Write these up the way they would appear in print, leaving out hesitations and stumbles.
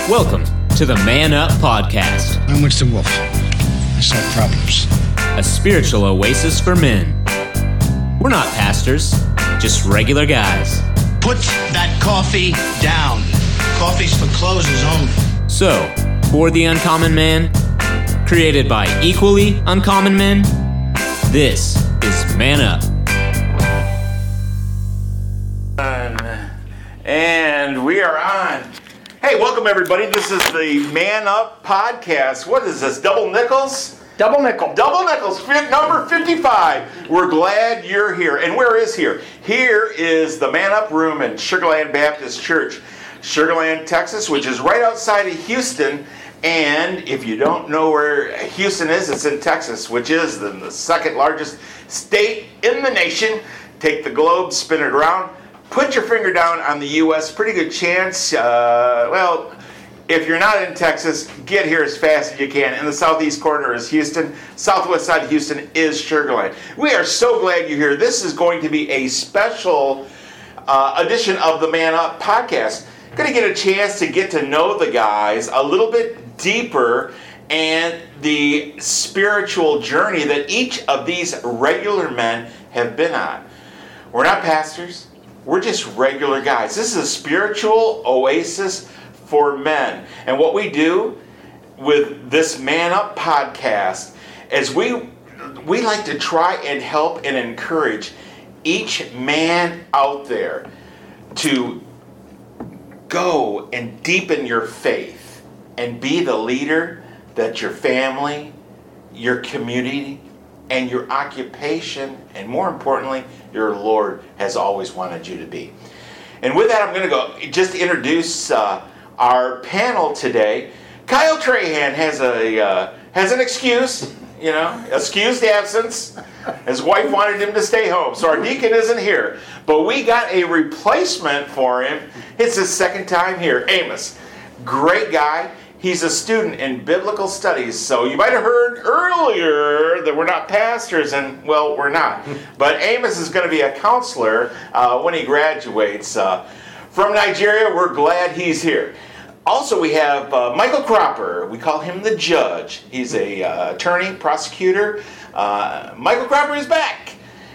Welcome to the Man Up Podcast. I'm Winston Wolfe. I solve problems. A spiritual oasis for men. We're not pastors, just regular guys. Put that coffee down. Coffee's for closers only. So, for the uncommon man, created by equally uncommon men, this is Man Up. And we are on. Hey, welcome everybody. This is the Man Up Podcast. What is this, Double Nickels? Double nickel. Double Nickels, number 55. We're glad you're here. And where is here? Here is the Man Up Room in Sugar Land Baptist Church, Sugar Land, Texas, which is right outside of Houston. And if you don't know where Houston is, it's in Texas, which is the second largest state in the nation. Take the globe, spin it around. Put your finger down on the U.S. Pretty good chance. If you're not in Texas, get here as fast as you can. In the southeast corner is Houston. Southwest side of Houston is Sugar Land. We are so glad you're here. This is going to be a special edition of the Man Up Podcast. Going to get a chance to get to know the guys a little bit deeper and the spiritual journey that each of these regular men have been on. We're not pastors. We're just regular guys. This is a spiritual oasis for men. And what we do with this Man Up Podcast is we like to try and help and encourage each man out there to go and deepen your faith and be the leader that your family, your community, and your occupation, and more importantly, your Lord has always wanted you to be. And with that, I'm going to go just introduce our panel today. Kyle Trahan has an excuse, excused absence. His wife wanted him to stay home, so our deacon isn't here. But we got a replacement for him. It's his second time here. Amos, great guy. He's a student in biblical studies, so you might have heard earlier that we're not pastors, and, well, we're not. But Amos is going to be a counselor when he graduates. From Nigeria, we're glad he's here. Also, we have Michael Cropper. We call him the judge. He's a attorney, prosecutor. Michael Cropper is back.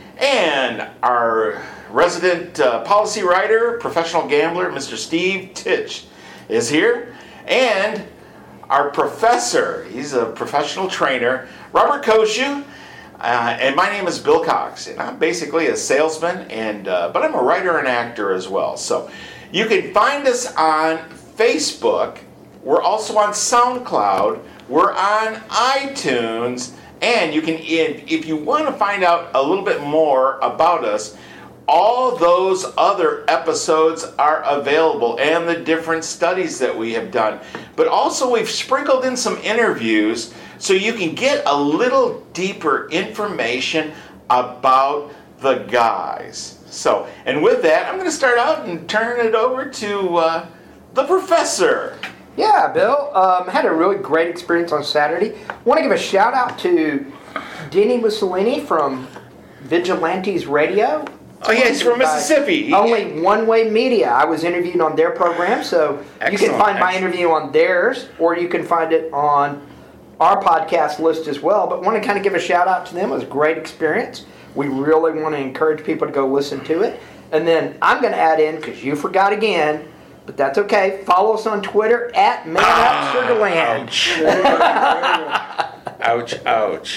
And our resident policy writer, professional gambler, Mr. Steve Titch is here. And our professor, he's a professional trainer, Robert Koshu, and my name is Bill Cox, and I'm basically a salesman, but I'm a writer and actor as well. So you can find us on Facebook. We're also on SoundCloud. We're on iTunes, and you can, if you want to find out a little bit more about us, all those other episodes are available and the different studies that we have done. But also we've sprinkled in some interviews so you can get a little deeper information about the guys. So, and with that, I'm going to start out and turn it over to the professor. Yeah, Bill. Had a really great experience on Saturday. Want to give a shout out to Denny Mussolini from Vigilantes Radio. Oh, yeah, he's from Mississippi. Only One Way Media. I was interviewed on their program, so you can find my interview on theirs, or you can find it on our podcast list as well. But want to kind of give a shout out to them. It was a great experience. We really want to encourage people to go listen to it. And then I'm going to add in, because you forgot again, but that's okay. Follow us on Twitter at ManUpSugarland. Ouch, ouch.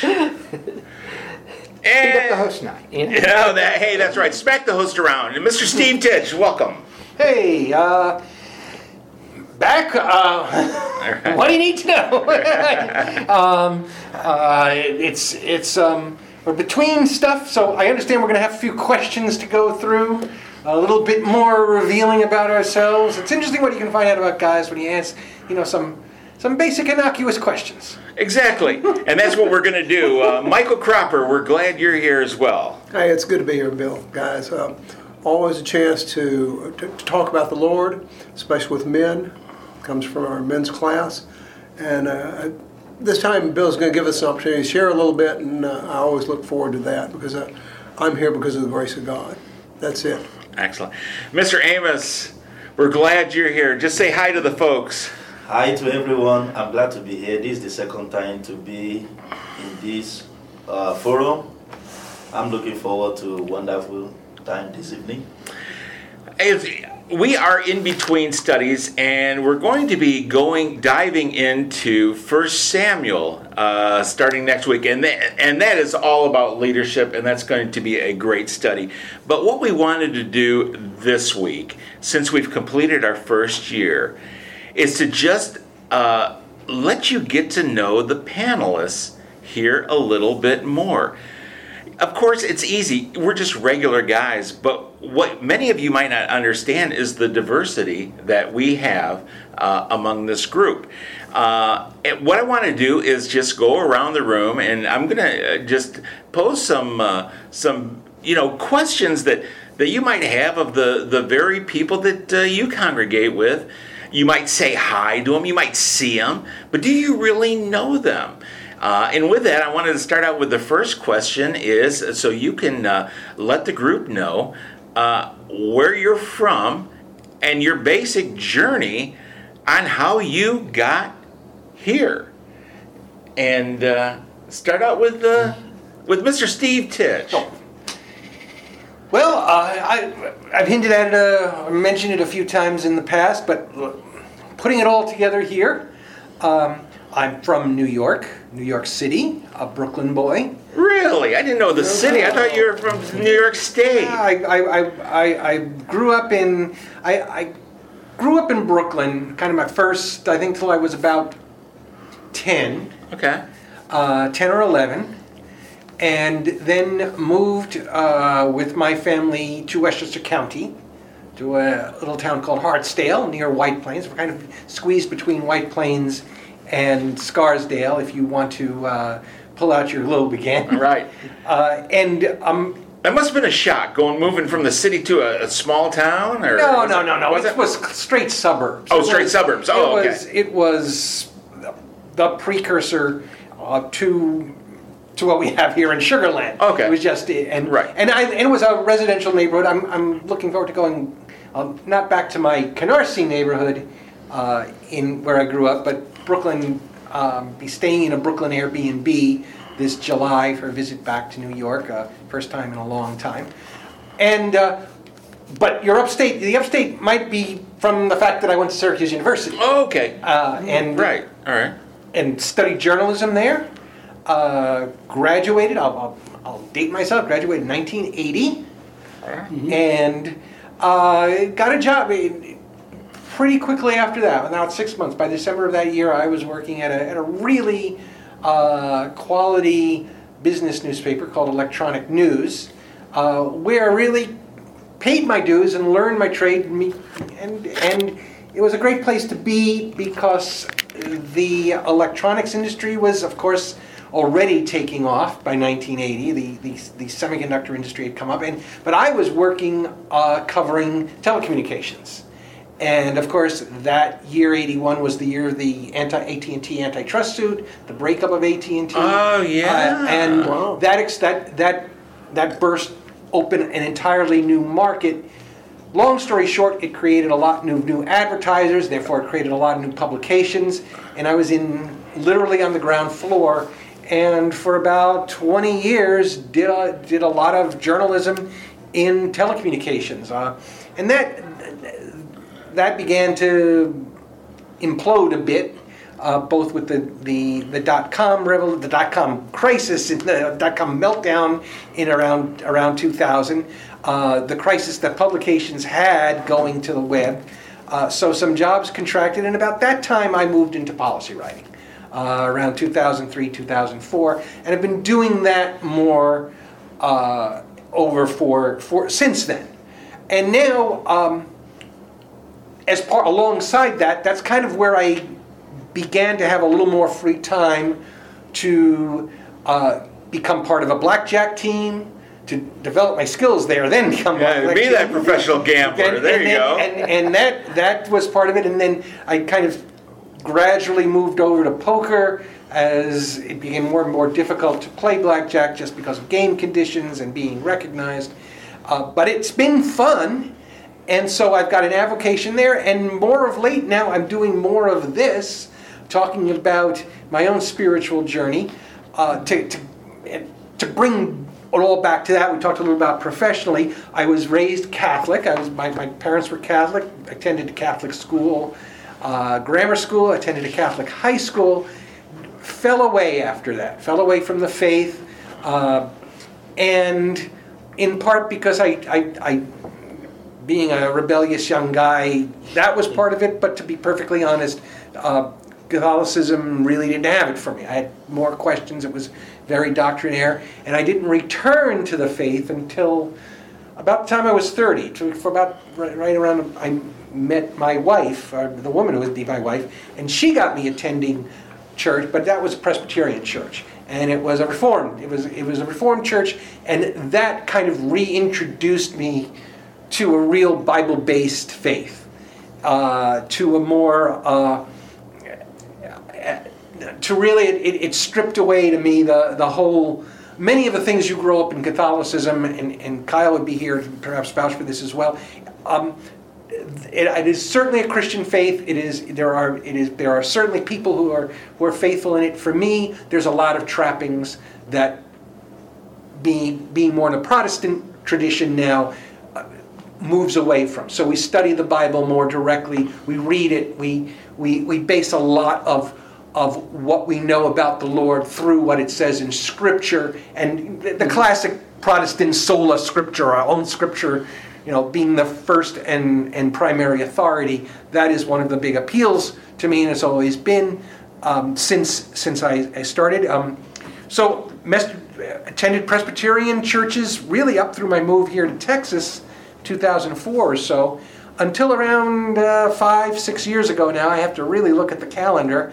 Beat up the host night. Hey, that's right. Smack the host around. And Mr. Steve Titch, welcome. Hey, back. What do you need to know? We're between stuff, so I understand we're going to have a few questions to go through. A little bit more revealing about ourselves. It's interesting what you can find out about guys when you ask, some basic innocuous questions. Exactly, and that's what we're going to do. Michael Cropper, we're glad you're here as well. Hey, it's good to be here, Bill, guys. Always a chance to talk about the Lord, especially with men. Comes from our men's class. And this time, Bill's going to give us an opportunity to share a little bit, and I always look forward to that because I'm here because of the grace of God. That's it. Excellent. Mr. Amos, we're glad you're here. Just say hi to the folks. Hi to everyone. I'm glad to be here. This is the second time to be in this forum. I'm looking forward to a wonderful time this evening. We are in between studies, and we're going to be diving into 1 Samuel starting next week, and that is all about leadership, and that's going to be a great study. But what we wanted to do this week, since we've completed our first year, is to just let you get to know the panelists here a little bit more. Of course, it's easy. We're just regular guys, but what many of you might not understand is the diversity that we have among this group. What I want to do is just go around the room, and I'm going to just pose some questions that you might have of the very people that you congregate with. You might say hi to them, you might see them, but do you really know them? And with that, I wanted to start out with the first question is, so you can let the group know where you're from and your basic journey on how you got here. And start out with Mr. Steve Titch. Oh. Well, I've hinted at it, mentioned it a few times in the past, but putting it all together here, I'm from New York City, a Brooklyn boy. Really? I didn't know the city. I thought you were from New York State. I grew up in Brooklyn, kind of my first, I think, till I was about 10. Okay. 10 or 11. And then moved with my family to Westchester County, to a little town called Hartsdale near White Plains. We're kind of squeezed between White Plains and Scarsdale, if you want to pull out your globe again. Right. That must have been a shock, moving from the city to a small town? Or No. It was straight suburbs. Oh, straight suburbs. Oh, okay. It was the precursor to what we have here in Sugar Land. Okay. It was just and it was a residential neighborhood. I'm looking forward to going not back to my Canarsie neighborhood in where I grew up, but Brooklyn. Be staying in a Brooklyn Airbnb this July for a visit back to New York, first time in a long time. And but the upstate might be from the fact that I went to Syracuse University. Oh, okay. And right. All right. And studied journalism there. Graduated. I'll date myself. Graduated in 1980, and got a job. Pretty quickly after that, about 6 months, by December of that year, I was working at a really quality business newspaper called Electronic News, where I really paid my dues and learned my trade, and it was a great place to be because the electronics industry was, of course, already taking off by 1980. The semiconductor industry had come up, but I was working covering telecommunications. And of course, that year, 81, was the year of the AT&T antitrust suit, the breakup of AT&T. Oh, yeah. And that burst open an entirely new market. Long story short, it created a lot of new advertisers, therefore it created a lot of new publications. And I was literally on the ground floor. And for about 20 years, did a lot of journalism in telecommunications. And that began to implode a bit, both with the dot-com crisis and the dot-com meltdown in around 2000, the crisis that publications had going to the web. So some jobs contracted, and about that time I moved into policy writing, around 2003, 2004, and I've been doing that more since then. And now, alongside that, that's kind of where I began to have a little more free time to become part of a blackjack team, to develop my skills there, then become be that professional gambler. There you go. And that was part of it. And then I kind of gradually moved over to poker as it became more and more difficult to play blackjack just because of game conditions and being recognized. But it's been fun. And so I've got an avocation there, and more of late now I'm doing more of this, talking about my own spiritual journey, to bring it all back to that. We talked a little about professionally. I was raised Catholic. My parents were Catholic. I attended a Catholic school, grammar school. I attended a Catholic high school. Fell away after that. Fell away from the faith, and in part because I being a rebellious young guy, that was part of it. But to be perfectly honest, Catholicism really didn't have it for me. I had more questions. It was very doctrinaire, and I didn't return to the faith until about the time I was 30. For about right around, I met my wife, the woman who would be my wife, and she got me attending church, but that was a Presbyterian church, and it was a Reformed. It was a Reformed church, and that kind of reintroduced me to a real Bible-based faith, to a more. To really, it stripped away to me the whole, many of the things you grow up in Catholicism, and Kyle would be here to perhaps vouch for this as well. It is certainly a Christian faith. There are certainly people who are faithful in it. For me, there's a lot of trappings that being more in a Protestant tradition now moves away from. So we study the Bible more directly. We read it. We base a lot of what we know about the Lord through what it says in Scripture, and the classic Protestant sola scriptura, our own Scripture, being the first and primary authority. That is one of the big appeals to me, and it's always been since I started. So attended Presbyterian churches really up through my move here to Texas, 2004 or so, until around 5-6 years ago now. I have to really look at the calendar.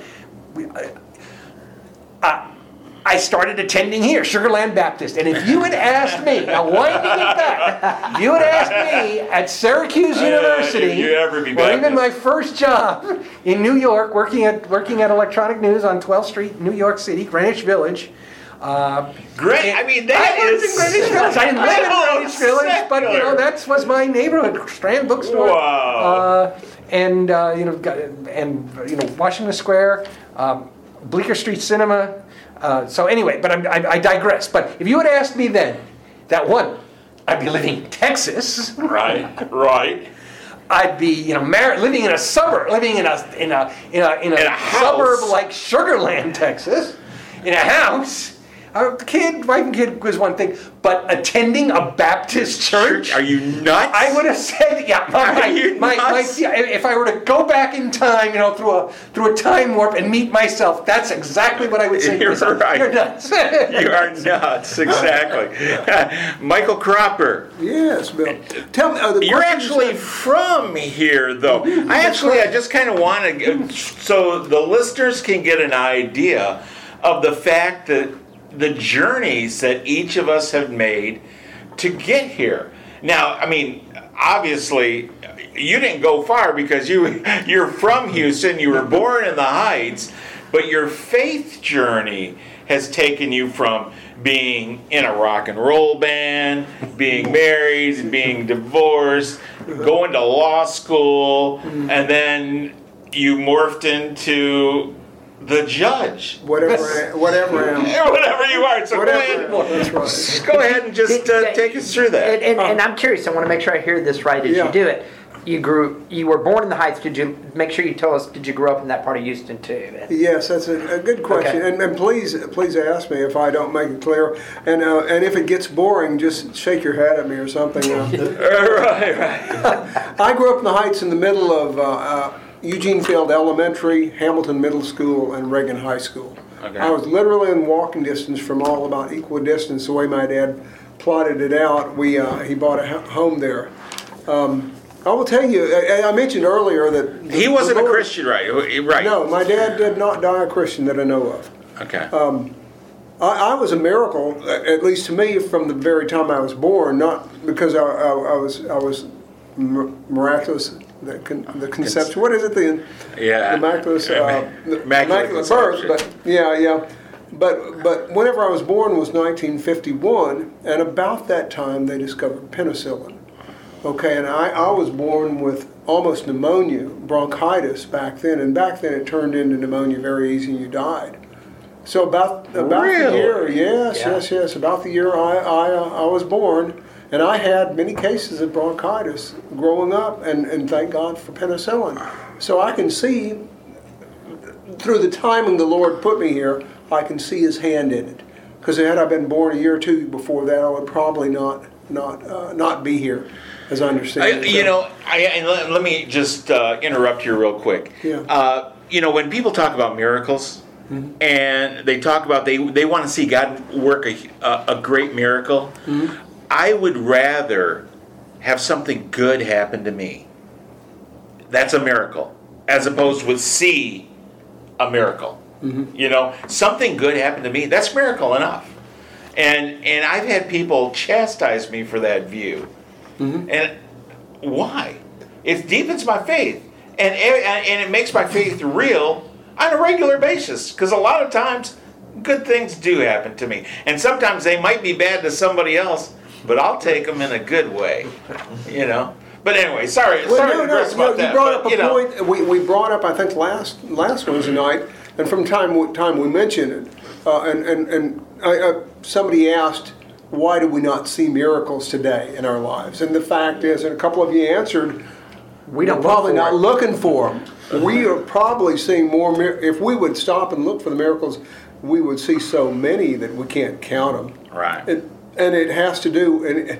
I started attending here, Sugarland Baptist. And if you had asked me, now winding it back, if you had asked me at Syracuse University, or even my first job in New York, working at Electronic News on 12th Street, New York City, Greenwich Village. Great. I mean, that I worked in Greenwich Village. I didn't live in Greenwich Village, but that was my neighborhood, Strand Bookstore. Wow. And Washington Square, Bleecker Street Cinema. So anyway, but I digress. But if you had asked me then, I'd be living in Texas. Right. I'd be living in a suburb, living in a suburb like Sugarland, Texas, in a house. Wife and kid was one thing, but attending a Baptist church? Are you nuts? I would have said, if I were to go back in time, through a time warp and meet myself, that's exactly what I would say. You're right. You're nuts. You are nuts, exactly. Michael Cropper. Yes, Bill. Tell me, you're actually from here, though. I just kind of want to, so the listeners can get an idea of the fact that the journeys that each of us have made to get here. Now, I mean, obviously, you didn't go far because you're from Houston, you were born in the Heights, but your faith journey has taken you from being in a rock and roll band, being married, being divorced, going to law school, and then you morphed into the judge. Whatever I am. Whatever you are. So go ahead and just take us through that. And I'm curious. I want to make sure I hear this right as you do it. You were born in the Heights. Did you make sure you tell us? Did you grow up in that part of Houston too? Yes, that's a good question. Okay. And please ask me if I don't make it clear. And if it gets boring, just shake your head at me or something. Right. I grew up in the Heights in the middle of Eugene Field Elementary, Hamilton Middle School, and Reagan High School. Okay. I was literally in walking distance from all, about equal distance. The way my dad plotted it out, he bought a home there. I will tell you, I mentioned earlier that he wasn't a Christian, right? Right. No, my dad did not die a Christian that I know of. Okay. I was a miracle, at least to me, from the very time I was born. Not because I was miraculous. The conception. What is it? The immaculate birth. But whenever I was born was 1951, and about that time they discovered penicillin. Okay, and I was born with almost pneumonia, bronchitis back then, and back then it turned into pneumonia very easy and you died. So about the year, yes, about the year I was born, and I had many cases of bronchitis growing up, and thank God for penicillin. So I can see, through the timing the Lord put me here, I can see His hand in it. Because had I been born a year or two before that, I would probably not be here, as I understand it. Let me just interrupt here real quick. Yeah. When people talk about miracles, and they talk about they want to see God work a great miracle, I would rather have something good happen to me. That's a miracle, as opposed with see a miracle. Something good happened to me. That's miracle enough. And I've had people chastise me for that view. And why? It deepens my faith, and it makes my faith real on a regular basis. Because a lot of times, good things do happen to me, and sometimes they might be bad to somebody else, but I'll take them in a good way. But anyway, sorry to digress about that. You brought up a point. We brought up, I think, last Wednesday night, and from time we mentioned it, and somebody asked, why do we not see miracles today in our lives? And the fact is, and a couple of you answered, we're probably not looking for them. We are probably seeing more. If we would stop and look for the miracles, we would see so many that we can't count them. Right. And it has to do, and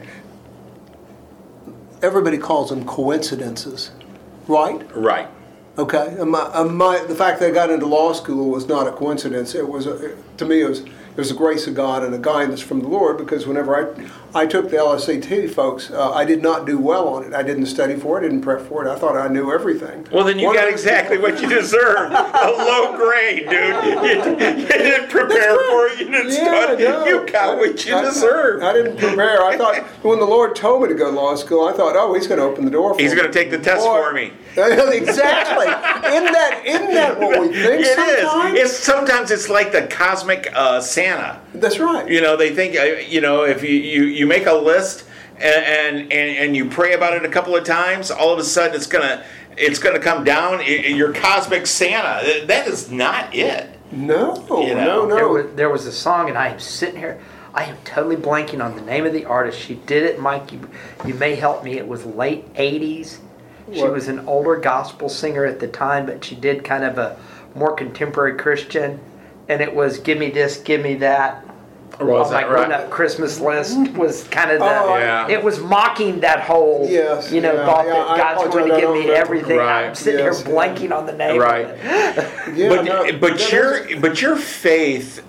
everybody calls them coincidences, right? Right. Okay. And the fact that I got into law school was not a coincidence. It was, to me, it was the grace of God and a guidance from the Lord, because whenever I took the LSAT, folks, I did not do well on it. I didn't study for it, I didn't prep for it. I thought I knew everything. Well, then you got exactly what you deserved. A low grade, dude. You didn't prepare for it. You didn't study. No, you got what you deserved. I didn't prepare. I thought, when the Lord told me to go to law school, I thought, oh, He's going to open the door for me. He's going to take the test for me. Exactly. Isn't that what we think sometimes? Sometimes it's like the cosmic Santa. That's right. They think, if you make a list and you pray about it a couple of times, all of a sudden it's gonna come down. Your cosmic Santa. That is not it. No. There was a song, and I am sitting here. I am totally blanking on the name of the artist. She did it, Mike. You may help me. It was late 80s. She was an older gospel singer at the time, but she did kind of a more contemporary Christian, and it was "Give Me This, Give Me That." Was that right? Grown-up Christmas list was kind of it was mocking that whole thought that God's going to give me everything. Right. I'm sitting here blanking on the name. Right. Of it. But your faith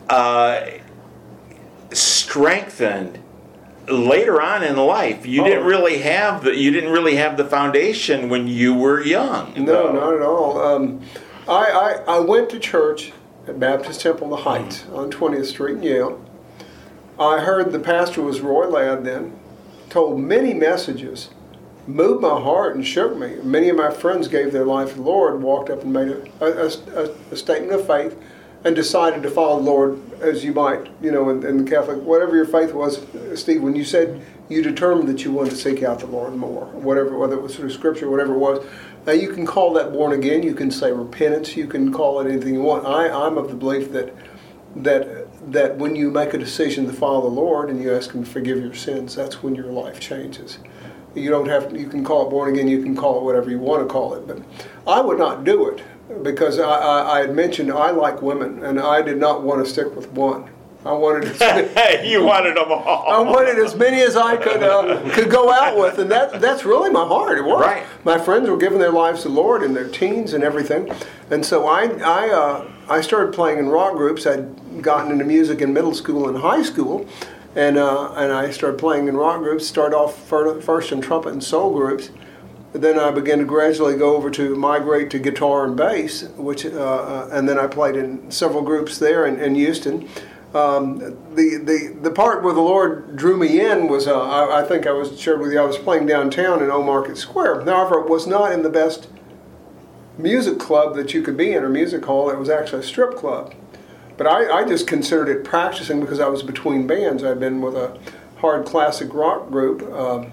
strengthened later on in life. You didn't really have the foundation when you were young. No, not at all. I went to church at Baptist Temple in the Heights on 20th Street in Yale. I heard the pastor was Roy Ladd then, told many messages, moved my heart and shook me. Many of my friends gave their life to the Lord, walked up and made a statement of faith, and decided to follow the Lord, as you might, in the Catholic, whatever your faith was, Steve, when you said you determined that you wanted to seek out the Lord more, whether it was through Scripture, whatever it was. Now, you can call that born again, you can say repentance, you can call it anything you want. I'm of the belief that when you make a decision to follow the Lord and you ask Him to forgive your sins, that's when your life changes. You can call it born again, you can call it whatever you want to call it, but I would not do it. Because I had mentioned I like women, and I did not want to stick with one. I wanted you wanted them all. I wanted as many as I could go out with, and that's really my heart. It was. Right. My friends were giving their lives to the Lord in their teens and everything, and so I started playing in rock groups. I'd gotten into music in middle school and high school, and I started playing in rock groups. Started off first in trumpet and soul groups. Then I began to gradually go over to migrate to guitar and bass, and then I played in several groups there in Houston. The part where the Lord drew me in was, I think I was shared with you, I was playing downtown in Old Market Square. However, it was not in the best music club that you could be in, or music hall. It was actually a strip club. But I just considered it practicing because I was between bands. I'd been with a hard classic rock group,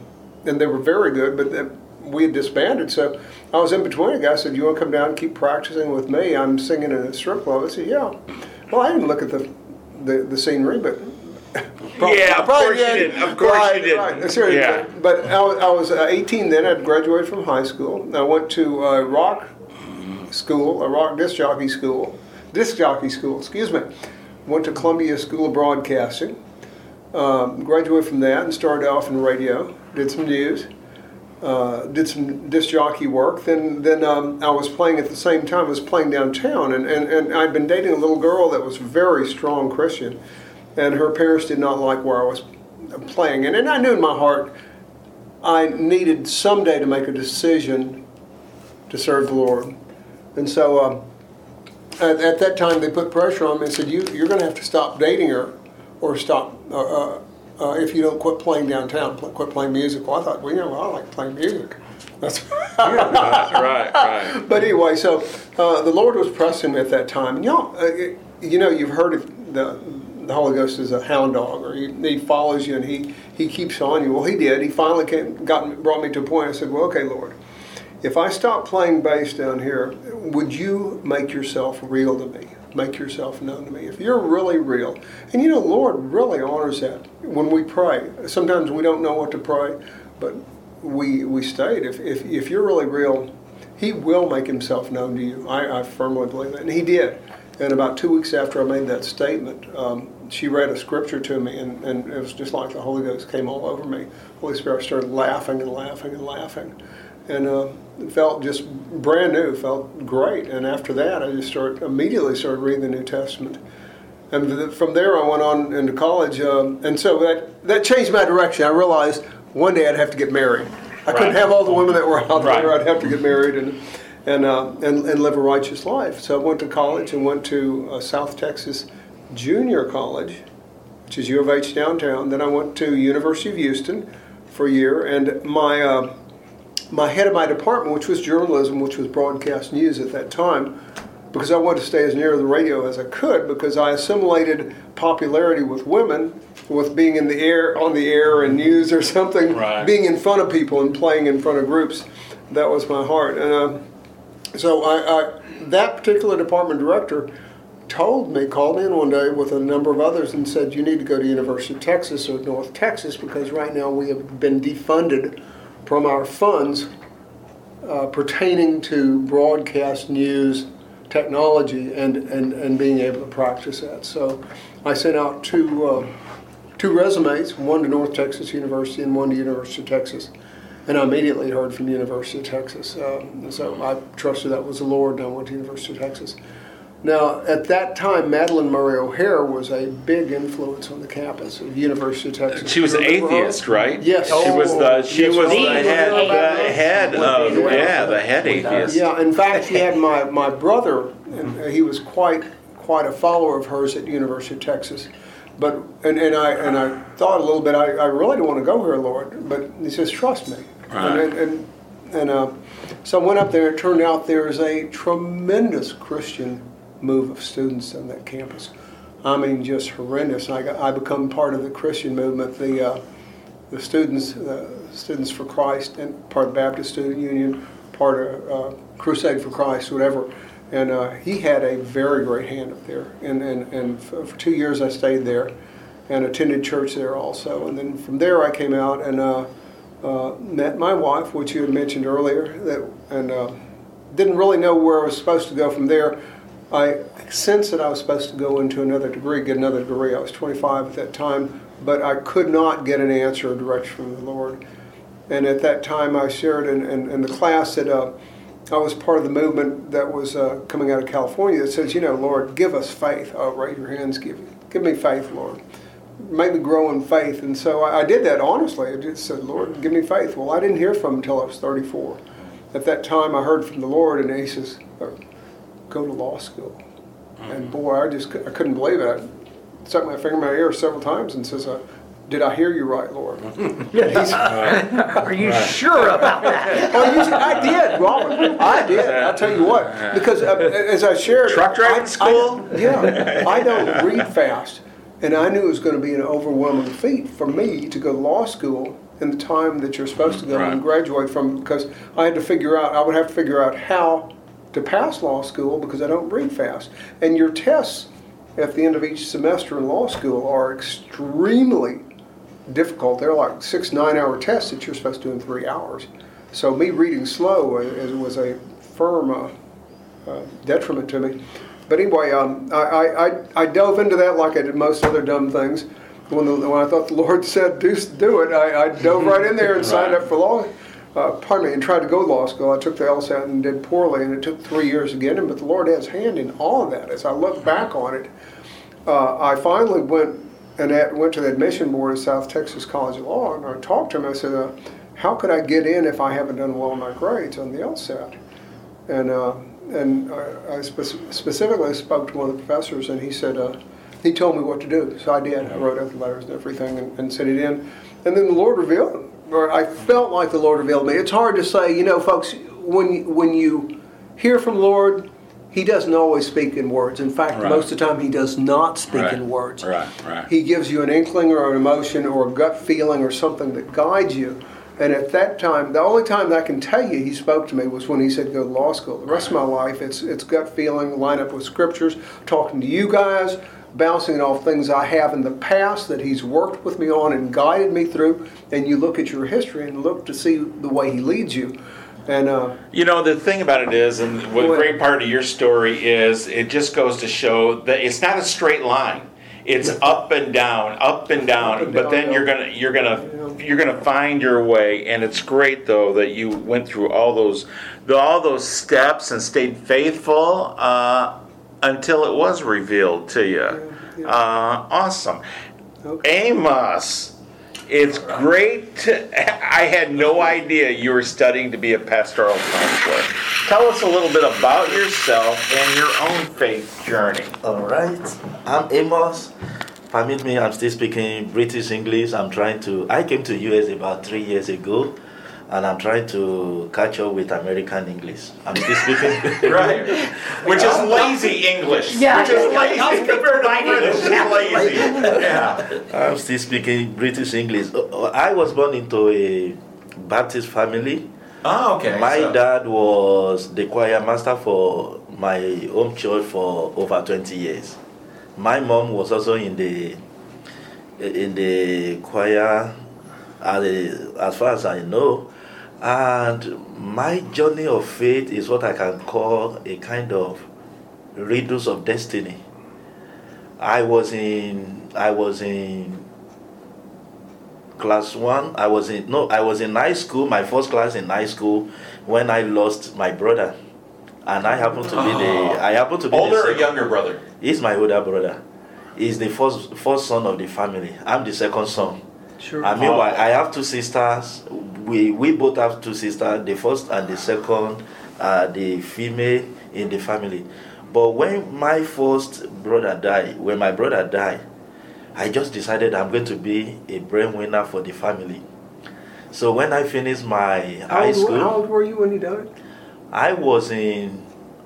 and they were very good, but we had disbanded. So I was in between. A guy said, "You want to come down and keep practicing with me? I'm singing in a strip club." I said, "Yeah." Well, I didn't look at the scenery, but of course you did. Of course you did. Right. Seriously. Yeah. But I was 18 then. I'd graduated from high school. I went to rock school, a rock disc jockey school. Excuse me. Went to Columbia School of Broadcasting. Graduated from that and started off in radio. Did some news. Did some disc jockey work. Then I was playing at the same time. I was playing downtown, and I'd been dating a little girl that was very strong Christian, and her parents did not like where I was playing. And I knew in my heart I needed someday to make a decision to serve the Lord. And so at that time they put pressure on me and said, "You're going to have to stop dating her, or stop." If you don't quit playing downtown, quit playing music. Well, I thought, I like playing music. That's right. But anyway, so the Lord was pressing me at that time. And you've heard of the Holy Ghost is a hound dog, or he follows you and he keeps on you. Well, he did. He finally brought me to a point. I said, "Well, okay, Lord, if I stop playing bass down here, would you make yourself real to me? Make yourself known to me. If you're really real." And Lord really honors that when we pray. Sometimes we don't know what to pray, but we state, if you're really real, He will make Himself known to you. I firmly believe that. And He did. And about 2 weeks after I made that statement, she read a scripture to me, and it was just like the Holy Ghost came all over me. Holy Spirit started laughing and laughing and laughing. And it felt just brand new, felt great. And after that, I just immediately started reading the New Testament. And from there, I went on into college. And so that changed my direction. I realized one day I'd have to get married. I couldn't have all the women that were out there. I'd have to get married and live a righteous life. So I went to college and went to South Texas Junior College, which is U of H downtown. Then I went to University of Houston for a year. And my head of my department, which was journalism, which was broadcast news at that time, because I wanted to stay as near the radio as I could, because I assimilated popularity with women, with being on the air and news or something, being in front of people and playing in front of groups. That was my heart. And so that particular department director called me in one day with a number of others and said, "You need to go to University of Texas or North Texas, because right now we have been defunded from our funds pertaining to broadcast news technology and being able to practice that." So I sent out two resumes, one to North Texas University and one to University of Texas. And I immediately heard from the University of Texas. So I trusted that was the Lord, and I went to University of Texas. Now, at that time, Madalyn Murray O'Hair was a big influence on the campus of University of Texas. She was an atheist, right? Yes. She was the head atheist. Yeah, in fact, she had my brother, and he was quite a follower of hers at University of Texas. But and I thought a little bit, I really don't want to go here, Lord. But He says, "Trust me." Right. So I went up there. It turned out there's a tremendous Christian move of students on that campus. I mean, just horrendous. I become part of the Christian movement, the Students for Christ, and part of the Baptist Student Union, part of Crusade for Christ, whatever. And he had a very great hand up there. And for 2 years I stayed there and attended church there also. And then from there I came out and met my wife, which you had mentioned earlier, and didn't really know where I was supposed to go from there. I sensed that I was supposed to go into get another degree. I was 25 at that time, but I could not get an answer or direction from the Lord. And at that time I shared in the class that I was part of the movement that was coming out of California that says, "Lord, give us faith." Oh, raise your hands, give me faith, Lord. Make me grow in faith. And so I did that honestly. I just said, "Lord, give me faith." Well, I didn't hear from Him until I was 34. At that time I heard from the Lord, and He says, "Go to law school." And boy, I couldn't believe it. I stuck my finger in my ear several times and says, "Did I hear you right, Lord?" Are you sure about that? I did, Robert. I did. I'll tell you what. Because as I shared, truck driving school. I don't read fast, and I knew it was going to be an overwhelming feat for me to go to law school in the time that you're supposed to go and graduate from, because I would have to figure out how to pass law school because I don't read fast. And your tests at the end of each semester in law school are extremely difficult. They're like 6-9 hour tests that you're supposed to do in 3 hours. So me reading slow was a firm detriment to me. But anyway, I dove into that like I did most other dumb things. When I thought the Lord said do it, I dove right in there and signed up for law. And tried to go to law school. I took the LSAT and did poorly, and it took 3 years to get in. But the Lord has hand in all of that. As I look back on it, I finally went to the admission board at South Texas College of Law, and I talked to him. I said, "How could I get in if I haven't done well in my grades on the LSAT?" And I specifically spoke to one of the professors, and he said, he told me what to do. So I did. I wrote out the letters and everything and sent it in. And then the Lord revealed, or I felt like the Lord revealed me. It's hard to say, folks, when you hear from the Lord, He doesn't always speak in words. In fact, most of the time He does not speak in words. He gives you an inkling or an emotion or a gut feeling or something that guides you. And at that time, the only time that I can tell you He spoke to me was when He said go to law school. The rest of my life, it's gut feeling, line up with scriptures, talking to you guys, bouncing off things I have in the past that He's worked with me on and guided me through. And you look at your history and look to see the way He leads you. And the thing about it is, and what a great part of your story is, it just goes to show that it's not a straight line. It's up and down, but then you're gonna find your way. And it's great though that you went through all those steps and stayed faithful until it was revealed to you. Awesome. Okay. Amos, it's great. I had no idea you were studying to be a pastoral counselor. Tell us a little bit about yourself and your own faith journey. All right. I'm Amos. Permit me, I'm still speaking British English. I came to US about 3 years ago, and I'm trying to catch up with American English. I'm still speaking... Right. Which is lazy English. Yeah. Which is lazy compared to British. Lazy. Yeah. I'm still speaking British English. I was born into a Baptist family. Oh, okay. My dad was the choir master for my home church for over 20 years. My mom was also in the choir, as far as I know. And my journey of faith is what I can call a kind of riddles of destiny. I was in class 1. I was in high school, my first class in high school, when I lost my brother. And I happen to be older or younger brother? He's my older brother. He's the first son of the family. I'm the second son. Sure. I mean, I have 2 sisters. We both have 2 sisters. The first and the second are the female in the family. But when my brother died, I just decided I'm going to be a breadwinner for the family. So when I finished my high school... How old were you when he died? I was in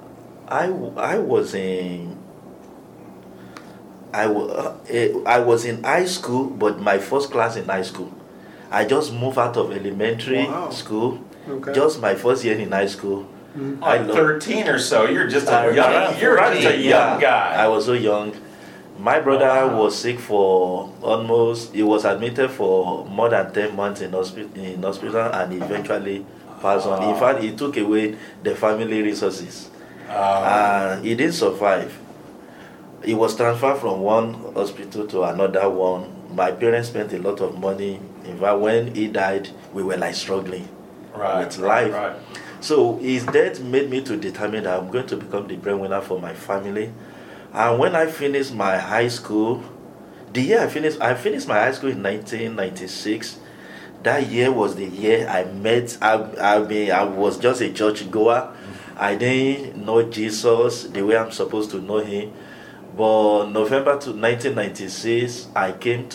high school, but my first class in high school. I just moved out of elementary school. Okay. Just my first year in high school. Mm-hmm. 13 or so. You're just a young guy. I was so young. My brother was sick for he was admitted for more than 10 months in hospital, and eventually passed on. In fact, he took away the family resources. He didn't survive. He was transferred from one hospital to another one. My parents spent a lot of money. In fact, when he died, we were like struggling with life. Right. So his death made me to determine that I'm going to become the breadwinner for my family. And when I finished my high school, I finished my high school in 1996. That year was the year I met. I was just a church goer. I didn't know Jesus the way I'm supposed to know Him. But November 1996, I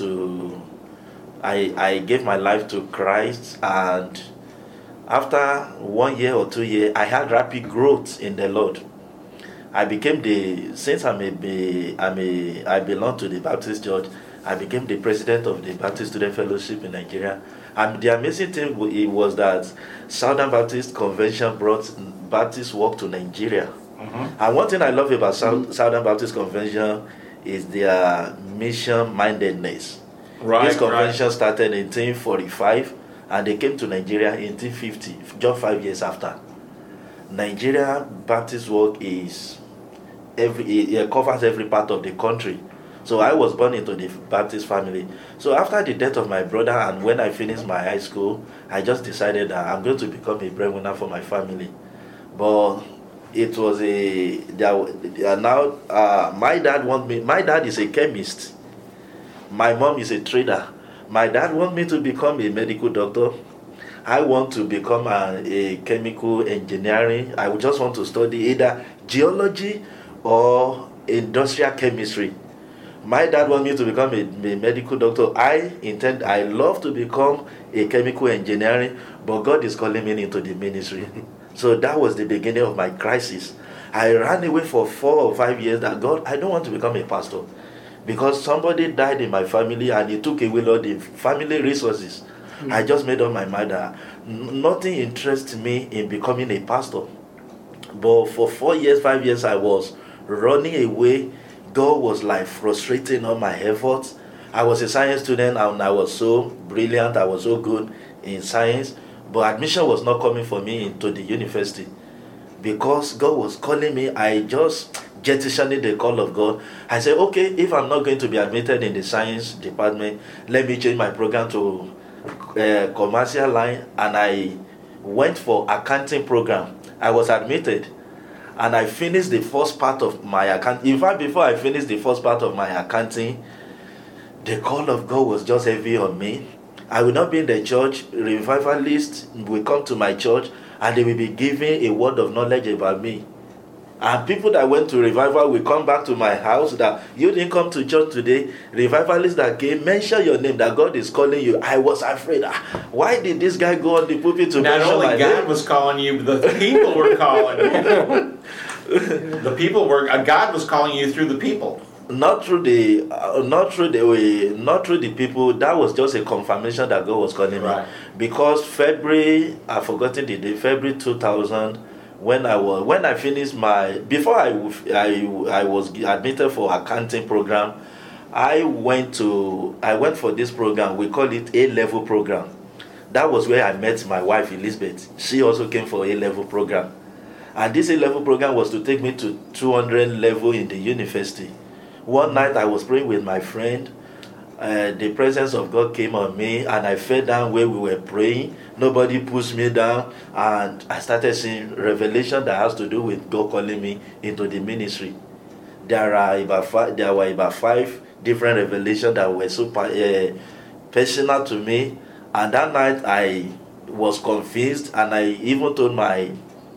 gave my life to Christ, and after 1 year or 2 years, I had rapid growth in the Lord. I became since I belong to the Baptist Church, I became the president of the Baptist Student Fellowship in Nigeria. And the amazing thing it was that Southern Baptist Convention brought Baptist work to Nigeria. And one thing I love about Southern Baptist Convention is their mission-mindedness. This convention started in 1845, and they came to Nigeria in 1850, just 5 years after. Nigeria Baptist work it covers every part of the country. So I was born into the Baptist family. So after the death of my brother, and when I finished my high school, I just decided that I'm going to become a breadwinner for my family. But it was my dad is a chemist. My mom is a trader. My dad wants me to become a medical doctor. I want to become a chemical engineering. I would just want to study either geology or industrial chemistry. My dad wants me to become a medical doctor. I love to become a chemical engineering, but God is calling me into the ministry. So that was the beginning of my crisis. I ran away for 4 or 5 years that God, I don't want to become a pastor. Because somebody died in my family and he took away all the family resources. I just made up my mind that nothing interests me in becoming a pastor. But for 4 years, 5 years, I was running away. God was like frustrating all my efforts. I was a science student and I was so brilliant. I was so good in science. But admission was not coming for me into the university. Because God was calling me, I just jettisoning the call of God. I said, okay, if I'm not going to be admitted in the science department, let me change my program to commercial line. And I went for accounting program. I was admitted and I finished the first part of my accounting. In fact, before I finished the first part of my accounting, the call of God was just heavy on me. I will not be in the church. Revivalists will come to my church and they will be giving a word of knowledge about me. And people that went to revival will come back to my house that you didn't come to church today. Revivalists that came, mention your name, that God is calling you. I was afraid. Why did this guy go on the pulpit to mention my name? Not only God was calling you, but the people were calling you. God was calling you through the people. Not through the people. That was just a confirmation that God was calling me. Because February 2000. When I finished before I was admitted for accounting program, I went for this program. We call it A-level program. That was where I met my wife Elizabeth. She also came for A-level program, and this A-level program was to take me to 200 level in the university. One night I was praying with my friend. The presence of God came on me and I fell down where we were praying. Nobody pushed me down and I started seeing revelation that has to do with God calling me into the ministry. There were about 5 different revelations that were so personal to me, and that night I was confused and I even told my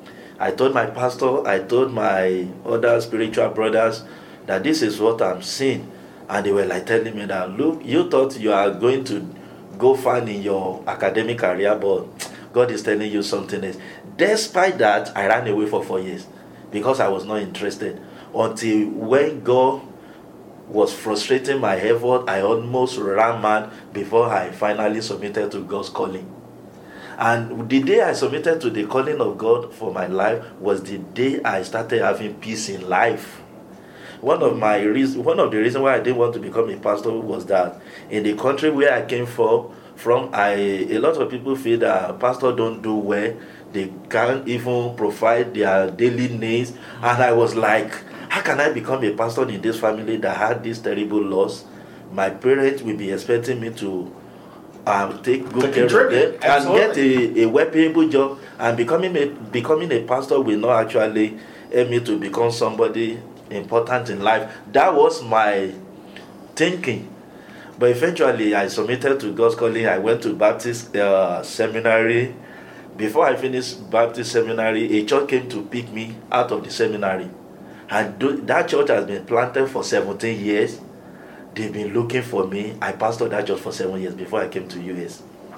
pastor, I told my other spiritual brothers that this is what I'm seeing. And they were like telling me that, look, you thought you are going to go far in your academic career, but God is telling you something else. Despite that, I ran away for 4 years because I was not interested. Until when God was frustrating my effort, I almost ran mad before I finally submitted to God's calling. And the day I submitted to the calling of God for my life was the day I started having peace in life. One of the reasons why I didn't want to become a pastor was that in the country where I came from, a lot of people feel that pastors don't do well. They can't even provide their daily needs. And I was like, how can I become a pastor in this family that had this terrible loss? My parents will be expecting me to take good care of them and get a well-payable job. And becoming a pastor will not actually help me to become somebody important in life. That was my thinking. But eventually I submitted to God's calling. I went to Baptist seminary. Before I finished Baptist seminary, a church came to pick me out of the seminary, and that church has been planted for 17 years. They've been looking for me. I pastored that church for 7 years before I came to US.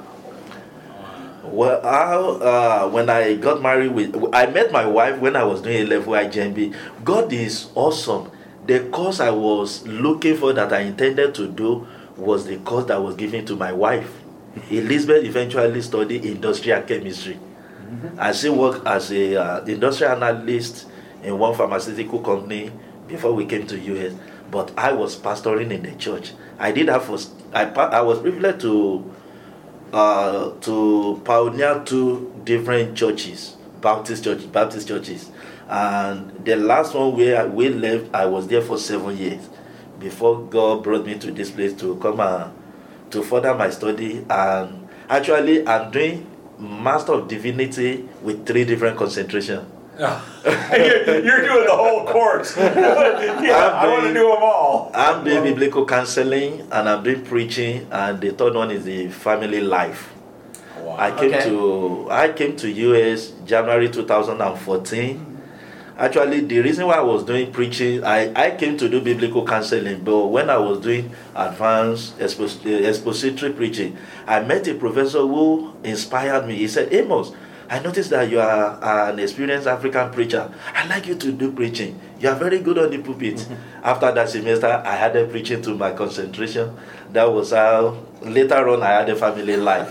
Well, when I got married, I met my wife when I was doing A-level IJMB. God is awesome. The course I was looking for that I intended to do was the course that was given to my wife. Elizabeth eventually studied industrial chemistry. I still worked as a industrial analyst in one pharmaceutical company before we came to US. But I was pastoring in the church. I did that for. I was privileged to pioneer 2 different churches, Baptist churches, and the last one where we left, I was there for 7 years before God brought me to this place to come to further my study. And actually, I'm doing Master of Divinity with 3 different concentrations. You're doing the whole course. I want to do them all. I'm doing biblical counseling, and I'm doing preaching, and the third one is the family life. Wow. I came to US January 2014. Actually, the reason why I was doing preaching, I came to do biblical counseling, but when I was doing advanced expository preaching, I met a professor who inspired me. He said, Amos, I noticed that you are an experienced African preacher. I'd like you to do preaching. You are very good on the pulpit. After that semester, I added preaching to my concentration. That was how, later on, I had a family life.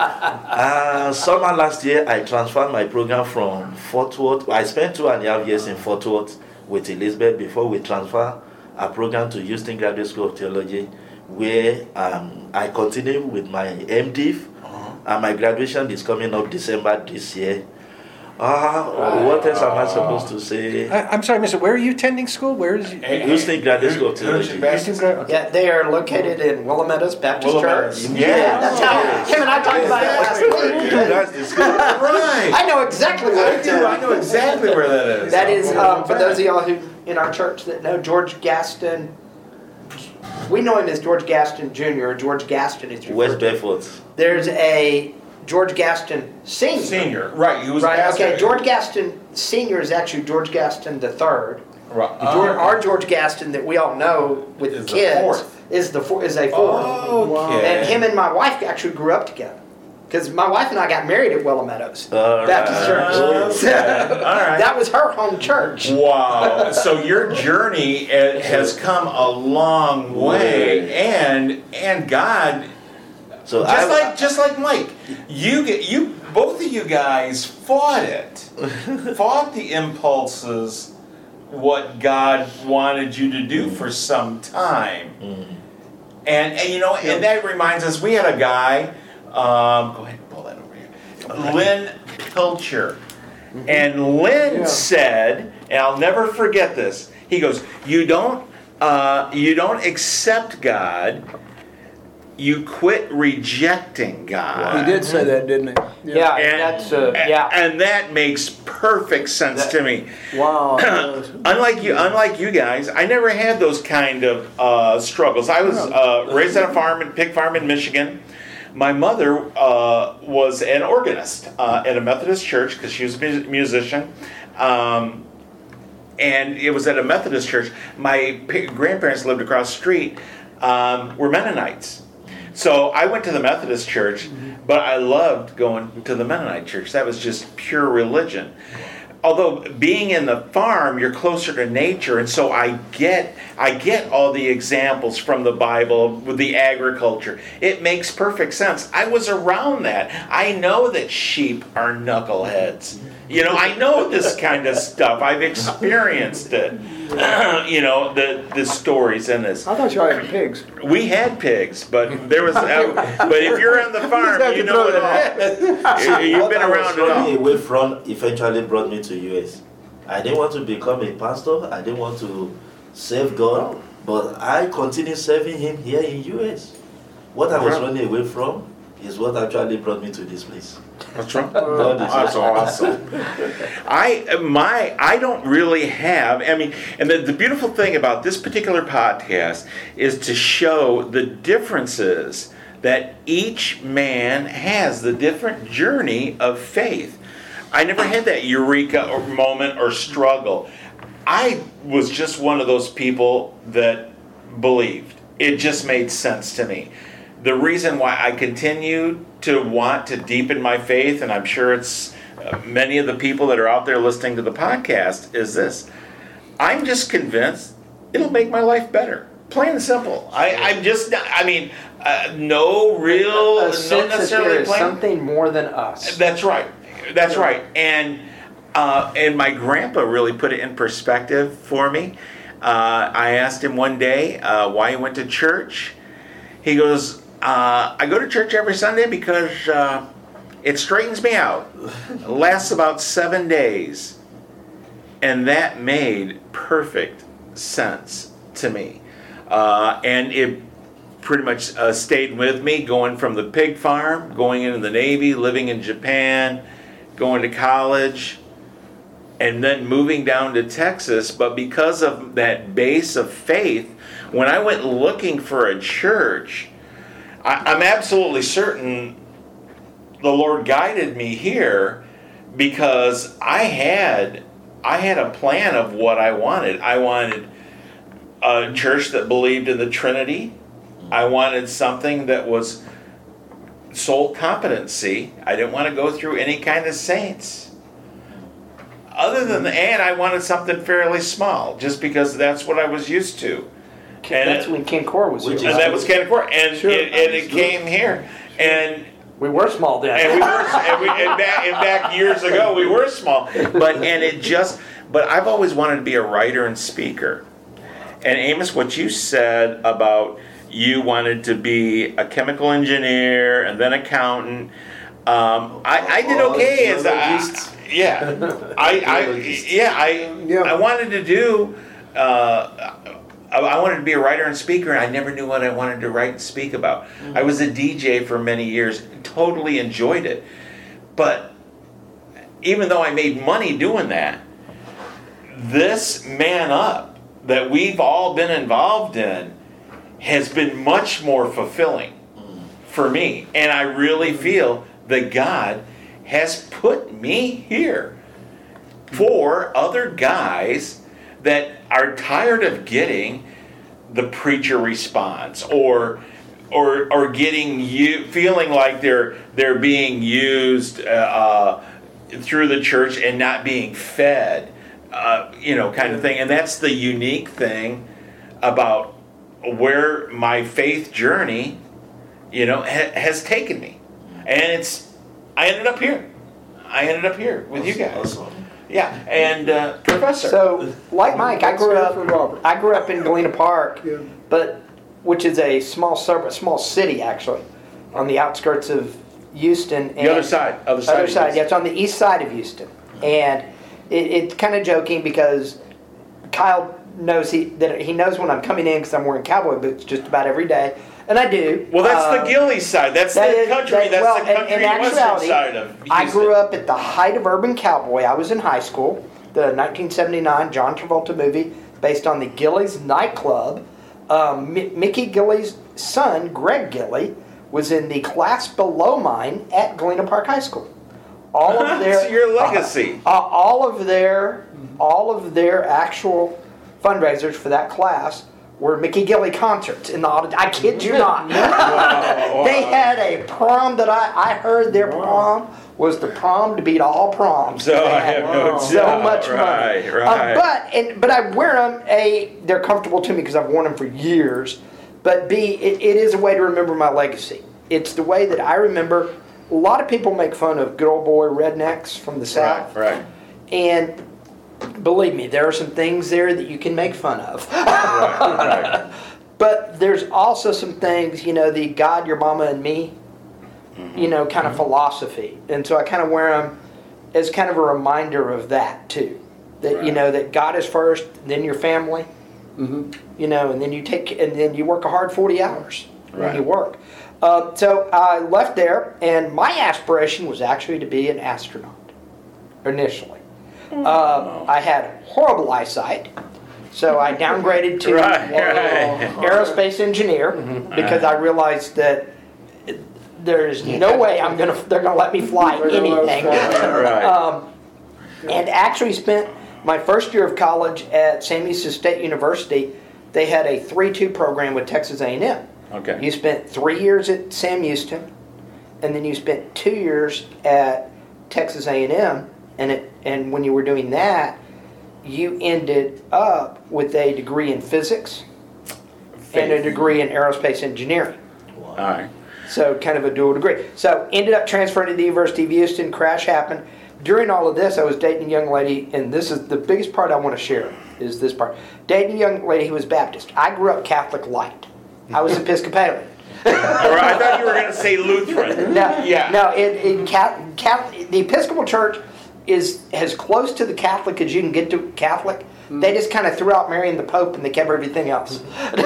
Summer last year, I transferred my program from Fort Worth. I spent 2.5 years in Fort Worth with Elizabeth before we transfer our program to Houston Graduate School of Theology, where I continue with my MDiv. And my graduation is coming up December this year. What else am I supposed to say? I'm sorry, Mr. Where are you attending school? Where is Houston Graduate School of Theology. Yeah, they are located in Willamette Baptist Church. Yeah, that's how Kim and I talked about it last week. That's the school. Right. I know exactly where it's at. I know exactly where that is. That is, for those of y'all who in our church that know George Gaston, we know him as George Gaston Jr. or George Gaston is West Bedford. There's a George Gaston Sr. Senior, right? He was Right. pastor. Okay. George Gaston Sr. is actually George Gaston III. Right. Our George Gaston that we all know with Is the kids fourth. is a fourth. Okay. And him and my wife actually grew up together. Because my wife and I got married at Willow Meadows Baptist Church. Okay. So, All right. that was her home church. Wow. So your journey has come a long way, and God, So just like Mike, you both of you guys fought it, fought the impulses, what God wanted you to do for some time, and you know, and that reminds us, we had a guy. Go ahead and pull that over here. Lynn Pilcher. And Lynn said, and I'll never forget this, he goes, you don't accept God, you quit rejecting God. He did say that, didn't he? Yeah, And that makes perfect sense to me. Wow. Unlike you guys, I never had those kind of struggles. I was raised on a farm, pig farm in Michigan. My mother was an organist at a Methodist church because she was a musician. And it was at a Methodist church. My grandparents lived across the street, were Mennonites. So I went to the Methodist church, but I loved going to the Mennonite church. That was just pure religion. Although being in the farm, you're closer to nature, and so I get all the examples from the Bible with the agriculture. It makes perfect sense. I was around that. I know that sheep are knuckleheads. You know, I know this kind of stuff. I've experienced it. You know, the stories in this. I thought y'all had pigs. We had pigs, but there was. But if you're on the farm, you know it all. You've been around it all. Away from eventually brought me to US. I didn't want to become a pastor. I didn't want to serve God, but I continued serving Him here in US. What I was running away from is what actually brought me to this place. That's right. That's awesome. I don't really have. I mean, and the beautiful thing about this particular podcast is to show the differences that each man has, the different journey of faith. I never had that eureka or moment or struggle. I was just one of those people that believed. It just made sense to me. The reason why I continue to want to deepen my faith, and I'm sure it's many of the people that are out there listening to the podcast, is this. I'm just convinced it'll make my life better. Plain and simple. I'm just not, I mean, no real, a no sense that necessarily there is plan. something more than us. That's right. That's right. And my grandpa really put it in perspective for me. I asked him one day why he went to church. He goes, I go to church every Sunday because it straightens me out. It lasts about 7 days. And that made perfect sense to me. And it pretty much stayed with me, going from the pig farm, going into the Navy, living in Japan, going to college, and then moving down to Texas. But because of that base of faith, when I went looking for a church, I'm absolutely certain the Lord guided me here, because I had a plan of what I wanted. I wanted a church that believed in the Trinity. I wanted something that was sole competency. I didn't want to go through any kind of saints. And I wanted something fairly small, just because that's what I was used to. And that's when Ken Core was here. And that was Ken Core, and it came here, and we were small then. And back years ago we were small, but I've always wanted to be a writer and speaker. And Amos, what you said about you wanted to be a chemical engineer and then accountant, I did okay as I wanted to do. I wanted to be a writer and speaker, and I never knew what I wanted to write and speak about. Mm-hmm. I was a DJ for many years, totally enjoyed it. But even though I made money doing that, this Man Up that we've all been involved in has been much more fulfilling for me. And I really feel that God has put me here for other guys that are tired of getting the preacher response or getting feeling like they're being used through the church and not being fed, kind of thing. And that's the unique thing about where my faith journey, has taken me. And I ended up here. With you guys. Awesome. Yeah, and Professor. So, like Mike, I grew up in Galena Park, which is a small city actually, on the outskirts of Houston. And other side. Yeah, it's on the east side of Houston, and it's kind of joking because Kyle knows that he knows when I'm coming in because I'm wearing cowboy boots just about every day. And I do. Well, that's the Gilly side. That's the country. That's the country western side of Houston. I grew up at the height of urban cowboy. I was in high school. The 1979 John Travolta movie based on the Gillies nightclub. Mickey Gilly's son, Greg Gilly, was in the class below mine at Galena Park High School. All of their that's your legacy. All of their actual fundraisers for that class were Mickey Gilly concerts in the auditorium. I kid you not. They had a prom that I heard their prom was the prom to beat all proms. So I have no doubt. So much money. Right. But I wear them. They're comfortable to me because I've worn them for years. But B, it is a way to remember my legacy. It's the way that I remember. A lot of people make fun of good old boy rednecks from the South. Right. And believe me, there are some things there that you can make fun of. Right. But there's also some things, the God, your mama, and me, kind of philosophy. And so I kind of wear them as kind of a reminder of that too. That, that God is first, then your family, and then you work a hard 40 hours when you work. So I left there, and my aspiration was actually to be an astronaut initially. I had horrible eyesight, so I downgraded to aerospace engineer because I realized that there's no way they're gonna let me fly anything. And actually spent my first year of college at Sam Houston State University. They had a 3-2 program with Texas A&M. Okay. You spent 3 years at Sam Houston, and then you spent 2 years at Texas A&M. And when you were doing that, you ended up with a degree in physics. and a degree in aerospace engineering. All right. So kind of a dual degree. So ended up transferring to the University of Houston. Crash happened. During all of this, I was dating a young lady, and this is the biggest part I want to share, is this part. Dating a young lady who was Baptist. I grew up Catholic light. I was Episcopalian. I thought you were going to say Lutheran. No, Yeah. no. The Episcopal Church is as close to the Catholic as you can get to Catholic. They just kind of threw out Mary and the Pope, and they kept everything else.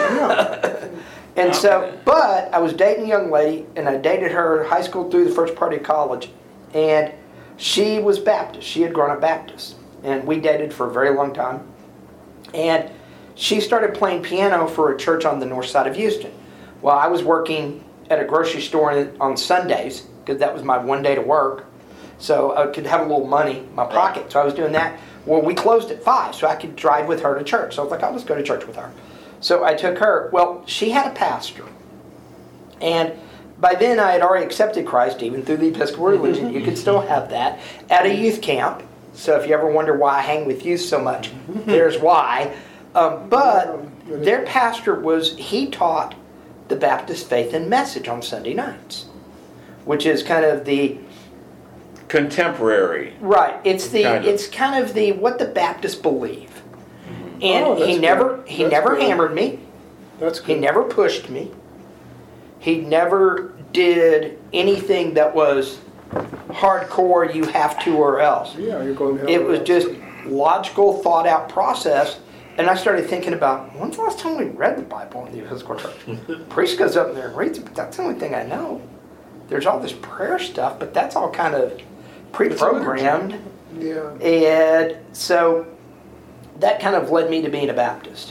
And so, but I was dating a young lady, and I dated her high school through the first part of college, and she was Baptist. She had grown up Baptist, and we dated for a very long time. And she started playing piano for a church on the north side of Houston. Well, I was working at a grocery store on Sundays, because that was my one day to work, so I could have a little money in my pocket. So I was doing that. Well, we closed at 5, so I could drive with her to church. So I was like, I'll just go to church with her. So I took her. Well, she had a pastor. And by then I had already accepted Christ, even through the Episcopal religion. You could still have that at a youth camp. So if you ever wonder why I hang with youth so much, there's why. But their pastor he taught the Baptist faith and message on Sunday nights, which is kind of the contemporary. Right. It's kind of the what the Baptists believe. And he never hammered me. That's good. He never pushed me. He never did anything that was hardcore, you have to or else. Yeah, you're going to hell. It was just logical, thought out process. And I started thinking about, when's the last time we read the Bible in the Episcopal Church? Priest goes up there and reads it, but that's the only thing I know. There's all this prayer stuff, but that's all kind of pre-programmed. Yeah. And so that kind of led me to being a Baptist.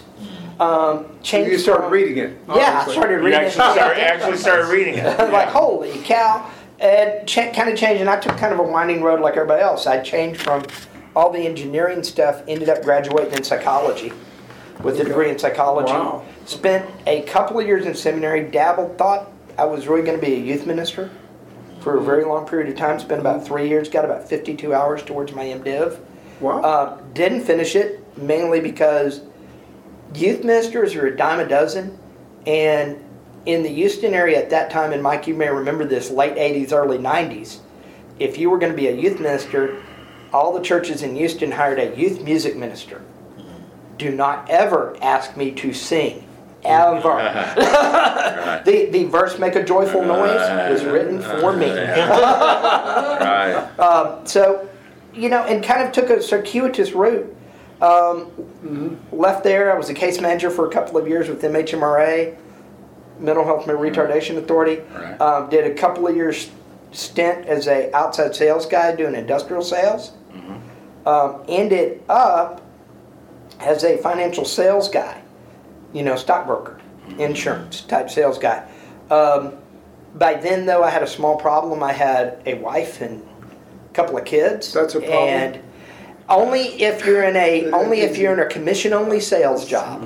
You started reading it. Yeah, I started You reading it. actually started reading it. Like, holy cow. And kind of changed, and I took kind of a winding road like everybody else. I changed from all the engineering stuff, ended up graduating in psychology with a degree in psychology. Wow. Spent a couple of years in seminary, dabbled, thought I was really going to be a youth minister for a very long period of time. Spent about 3 years, got about 52 hours towards my MDiv. Wow. Didn't finish it, mainly because youth ministers are a dime a dozen, and in the Houston area at that time, and Mike, you may remember this, late 80s, early 90s, if you were going to be a youth minister, all the churches in Houston hired a youth music minister. Do not ever ask me to sing, ever. Right. The verse, make a joyful noise, was written for me. Right. So, and kind of took a circuitous route. Left there, I was a case manager for a couple of years with MHMRA, Mental Health Retardation Authority. Right. Did a couple of years stint as a outside sales guy doing industrial sales. Ended up as a financial sales guy, stockbroker, insurance type sales guy. By then, though, I had a small problem. I had a wife and a couple of kids. That's a problem. And only if you're in a commission-only sales job.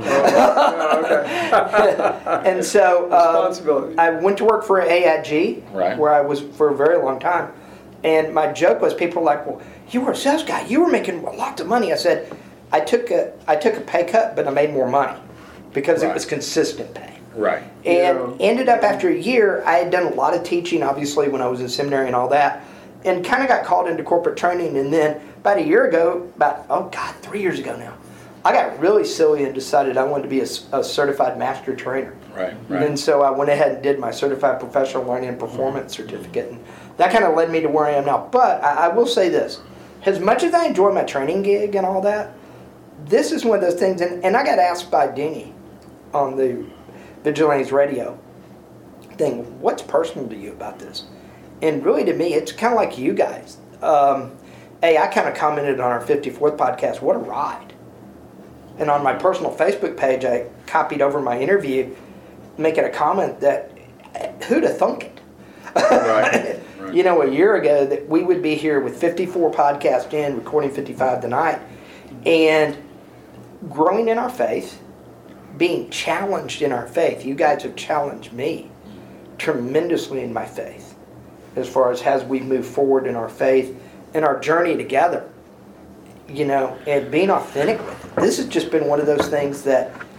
And so Responsibility. I went to work for AIG, Right. where I was for a very long time. And my joke was, people were like, "Well, you were a sales guy. You were making lots of money." I said, "I took a pay cut, but I made more money because it was consistent pay." Right. And ended up after a year, I had done a lot of teaching, obviously, when I was in seminary and all that, and kind of got called into corporate training. And then about a year ago, 3 years ago now, I got really silly and decided I wanted to be a certified master trainer. Right. And so I went ahead and did my certified professional learning and performance certificate. And that kind of led me to where I am now. But I will say this. As much as I enjoy my training gig and all that, this is one of those things. And I got asked by Denny on the Vigilantes radio thing, what's personal to you about this? And really to me, it's kind of like you guys. I kind of commented on our 54th podcast, what a ride. And on my personal Facebook page, I copied over my interview, making a comment that, who'd have thunk it? Right. A year ago that we would be here with 54 podcasts in, recording 55 tonight, and growing in our faith, being challenged in our faith. You guys have challenged me tremendously in my faith as far as we move forward in our faith and our journey together, and being authentic with it. This has just been one of those things that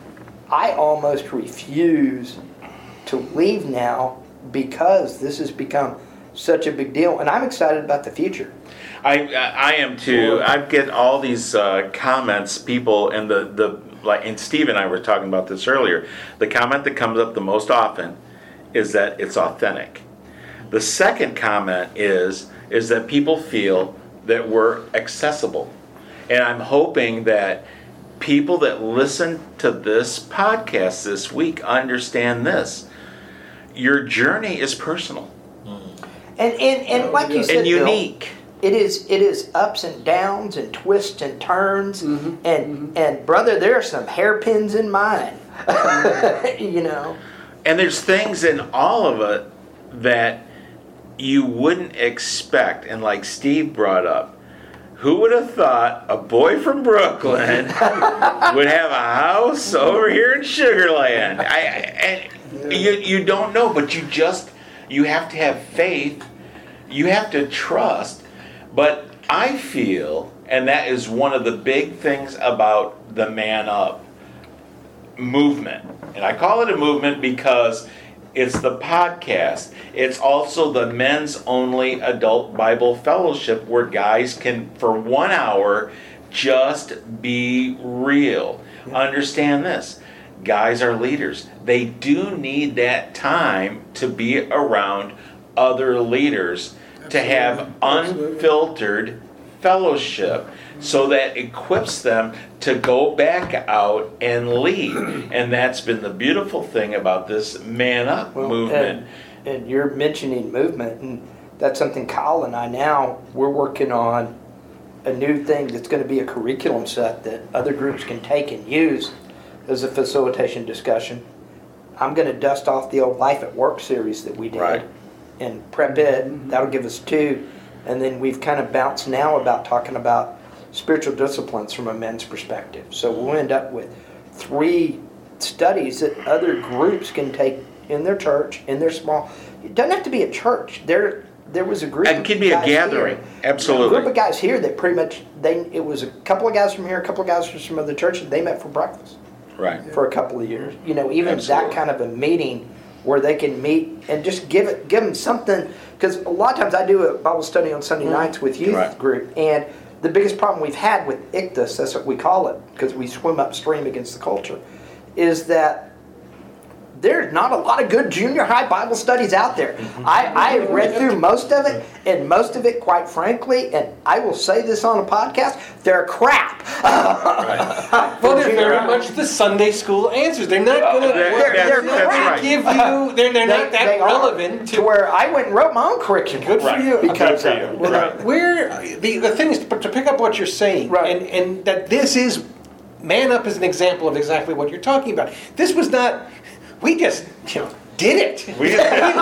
I almost refuse to leave now because this has become such a big deal, and I'm excited about the future. I am too. I get all these comments, people, and and Steve and I were talking about this earlier. The comment that comes up the most often is that it's authentic. The second comment is that people feel that we're accessible, and I'm hoping that people that listen to this podcast this week understand this. Your journey is personal. And like you said, and unique. Bill, it is ups and downs and twists and turns. And brother, there are some hairpins in mine. You know. And there's things in all of it that you wouldn't expect. And like Steve brought up, who would have thought a boy from Brooklyn would have a house over here in Sugar Land? You don't know, but you have to have faith. You have to trust. But I feel, and that is one of the big things about the Man Up movement. And I call it a movement because it's the podcast. It's also the men's only adult Bible fellowship where guys can, for 1 hour, just be real. Understand this. Guys are leaders. They do need that time to be around other leaders to have unfiltered fellowship so that equips them to go back out and lead. And that's been the beautiful thing about this Man Up movement. And you're mentioning movement, and that's something Kyle and I now, we're working on a new thing that's going to be a curriculum set that other groups can take and use as a facilitation discussion. I'm going to dust off the old Life at Work series that we did and prep it. That'll give us 2. And then we've kind of bounced now about talking about spiritual disciplines from a men's perspective. So we'll end up with 3 studies that other groups can take in their church, in their small. It doesn't have to be a church. There was a group. It could be a gathering. Here, absolutely. A group of guys here that pretty much it was a couple of guys from here, a couple of guys from some other churches. They met for breakfast. Right. For a couple of years. You know, even that kind of a meeting where they can meet and just give them something. Because a lot of times I do a Bible study on Sunday nights with youth group, and the biggest problem we've had with Ichthus, that's what we call it, because we swim upstream against the culture, is that there's not a lot of good junior high Bible studies out there. I have read through most of it, and most of it, quite frankly, and I will say this on a podcast, they're crap. Well, they're very much the Sunday school answers. They're not going to give you. They're not that relevant to where I went and wrote my own curriculum. Good for you. Because the thing is to pick up what you're saying, and that this is Man Up is an example of exactly what you're talking about. This was not. We just, did it. We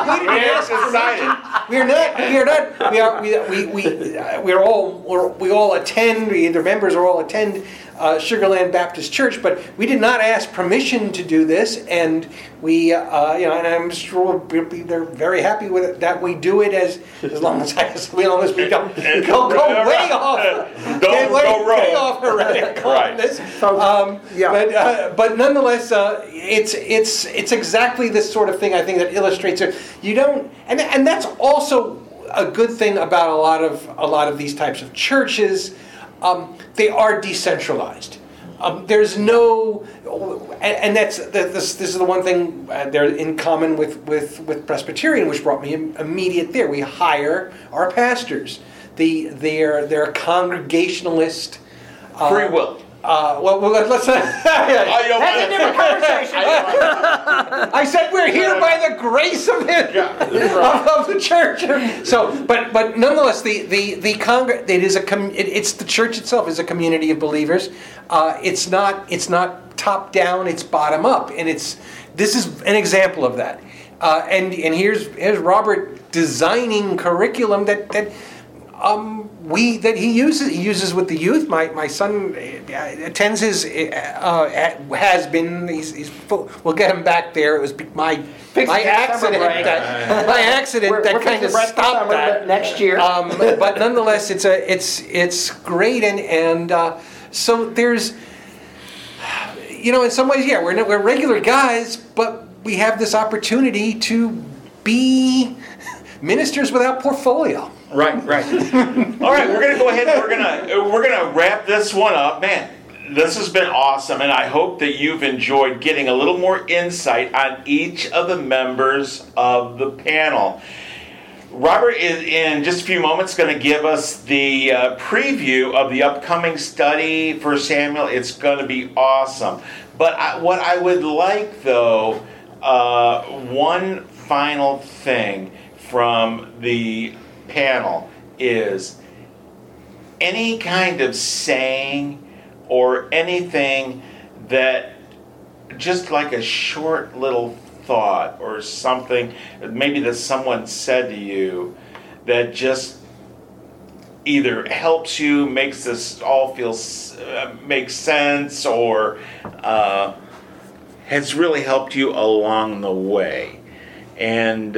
all attend. The members all attend Sugar Land Baptist Church, but we did not ask permission to do this, and we, and I'm sure they're very happy with it that we do it as long as we don't go way off. Way off heretical on this. But nonetheless, it's exactly this sort of thing I think that illustrates it. You don't, and that's also a good thing about a lot of these types of churches. They are decentralized. There's no, and this is the one thing they're in common with Presbyterian, which brought me immediate there. We hire our pastors. They're congregationalist. Free will. Let's that's a different conversation. I said we're here by the grace of it of the church. So, but nonetheless, it's the church itself is a community of believers. It's not top down. It's bottom up, and this is an example of that. And here's Robert designing curriculum that he uses with the youth. My son attends his has been. We'll get him back there. It was my accident that kind of stopped that next year. But nonetheless, it's great, and so there's. in some ways, yeah, we're regular guys, but we have this opportunity to be ministers without portfolio. Right. All right, we're gonna go ahead and we're gonna wrap this one up, man. This has been awesome, and I hope that you've enjoyed getting a little more insight on each of the members of the panel. Robert is in just a few moments going to give us the preview of the upcoming study for Samuel. It's going to be awesome. But what I would like, though, one final thing from the panel is any kind of saying or anything that, just like a short little thought or something maybe that someone said to you that just either helps you, makes this all feel make sense, or has really helped you along the way, and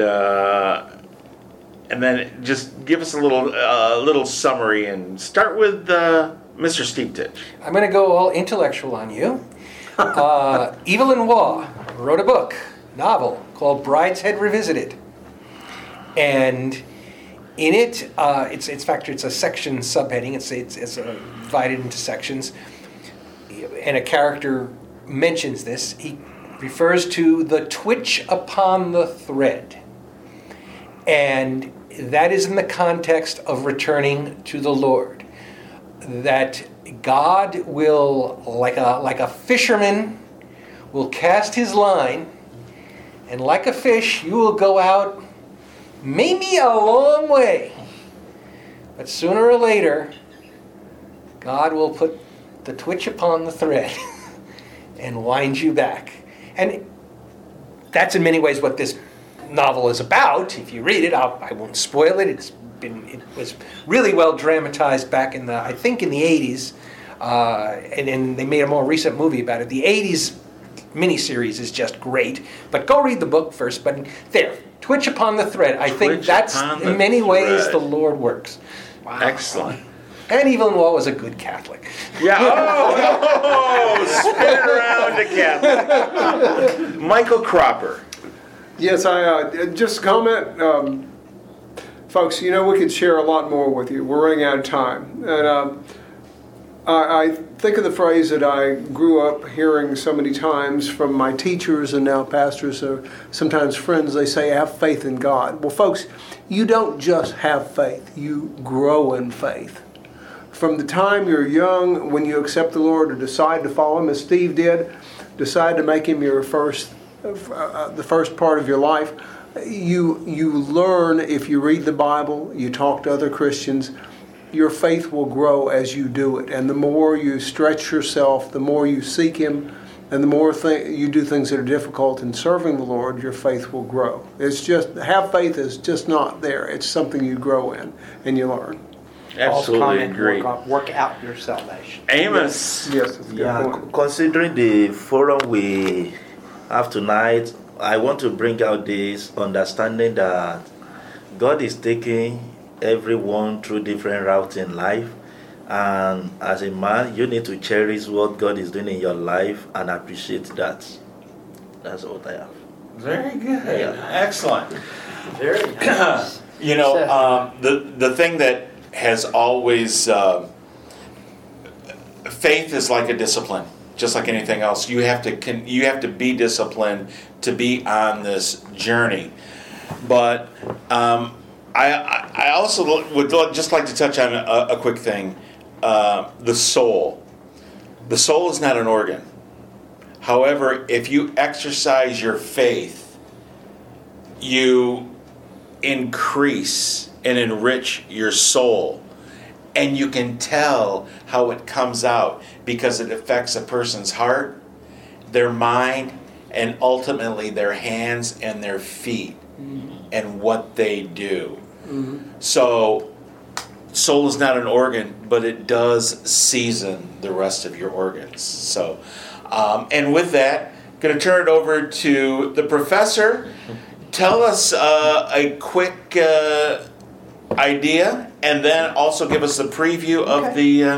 then just give us a little summary, and start with Mr. Steeptitch. I'm going to go all intellectual on you. Evelyn Waugh wrote a book, novel, called Brideshead Revisited. And in it, it's a section subheading. It's divided into sections. And a character mentions this. He refers to the twitch upon the thread. And that is in the context of returning to the Lord. That God will, like a fisherman, will cast his line, and like a fish, you will go out maybe a long way. But sooner or later, God will put the twitch upon the thread and wind you back. And that's in many ways what this novel is about. If you read it, I won't spoil it. It was really well dramatized back in the 80s, and they made a more recent movie about it. The 80s miniseries is just great, but go read the book first. But there, Twitch Upon the Thread. I think that's in many ways the Lord works. Wow. Excellent. And Evelyn Waugh was a good Catholic. Yeah. Spin it around to Catholic. Michael Cropper. Yes, I just comment. Folks, we could share a lot more with you. We're running out of time. And I think of the phrase that I grew up hearing so many times from my teachers and now pastors, or sometimes friends. They say, have faith in God. Well, folks, you don't just have faith. You grow in faith. From the time you're young, when you accept the Lord or decide to follow Him, as Steve did, decide to make Him your the first part of your life, you learn. If you read the Bible, you talk to other Christians, your faith will grow as you do it. And the more you stretch yourself, the more you seek Him, and the more you do things that are difficult in serving the Lord, your faith will grow. It's just, have faith is just not there. It's something you grow in and you learn. Absolutely agree. Work out your salvation. Amos. Yes, that's a good point. Considering the forum we have tonight, I want to bring out this understanding that God is taking everyone through different routes in life, and as a man, you need to cherish what God is doing in your life and appreciate that. That's what I have. Very good. Yeah. Excellent. Very nice. The thing that has always faith is like a discipline, just like anything else. You have to be disciplined to be on this journey. But I also would just like to touch on a quick thing. The soul. The soul is not an organ. However, if you exercise your faith, you increase and enrich your soul. And you can tell how it comes out because it affects a person's heart, their mind, and ultimately their hands and their feet and what they do. So, soul is not an organ, but it does season the rest of your organs. So, and with that, I'm going to turn it over to the professor. Tell us a quick idea, and then also give us a preview of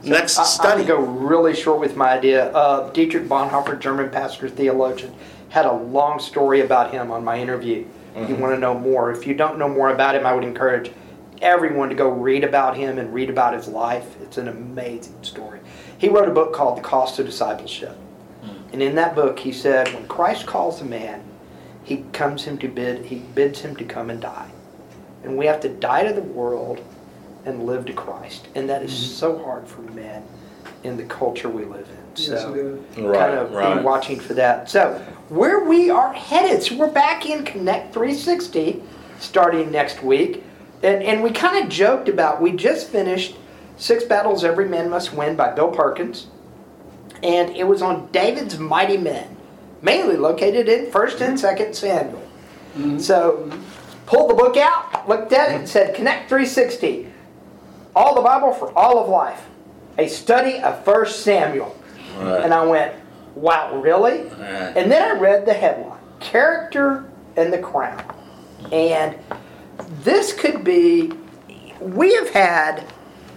next I'm study. going to go really short with my idea. Dietrich Bonhoeffer, German pastor, theologian, had a long story about him on my interview. If you want to know more. If you don't know more about him, I would encourage everyone to go read about him and read about his life. It's an amazing story. He wrote a book called The Cost of Discipleship. And in that book, he said, when Christ calls a man, he bids him to come and die. And we have to die to the world and live to Christ. And that is so hard for men in the culture we live in. So kind of be watching for that. So where we are headed, so we're back in Connect 360 starting next week. And we kind of joked about, we just finished 6 Battles Every Man Must Win by Bill Perkins. And it was on David's Mighty Men, mainly located in 1st and 2nd Samuel. So pulled the book out, looked at it, and said, Connect 360, all the Bible for all of life, a study of 1 Samuel. And I went, wow, really? And then I read the headline, Character and the Crown. And this could be, we have had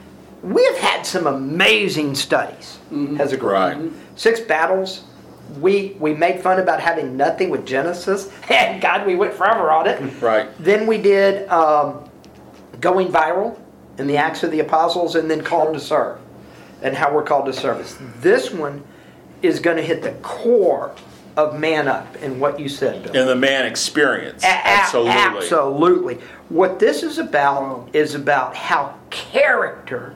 some amazing studies as a group. 6 Battles. We made fun about having nothing with Genesis, and God, we went forever on it. Then we did Going Viral in the Acts of the Apostles, and then Called to Serve, and how we're called to service. This one is going to hit the core of Man Up and what you said, Bill. In the man experience. Absolutely. What this is about how character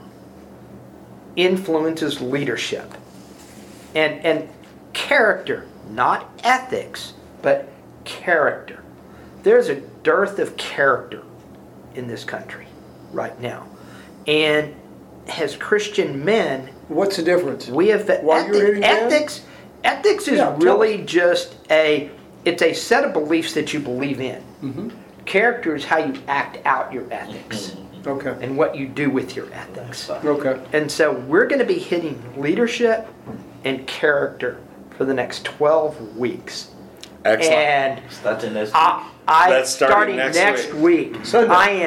influences leadership. And character, not ethics, but character. There's a dearth of character in this country right now. And as Christian men, what's the difference? We have ethics. Ethics is really just it's a set of beliefs that you believe in. Character is how you act out your ethics. And what you do with your ethics. And so we're going to be hitting leadership and character for the next 12 weeks. Excellent. And starting next week. Starting next week. Sunday.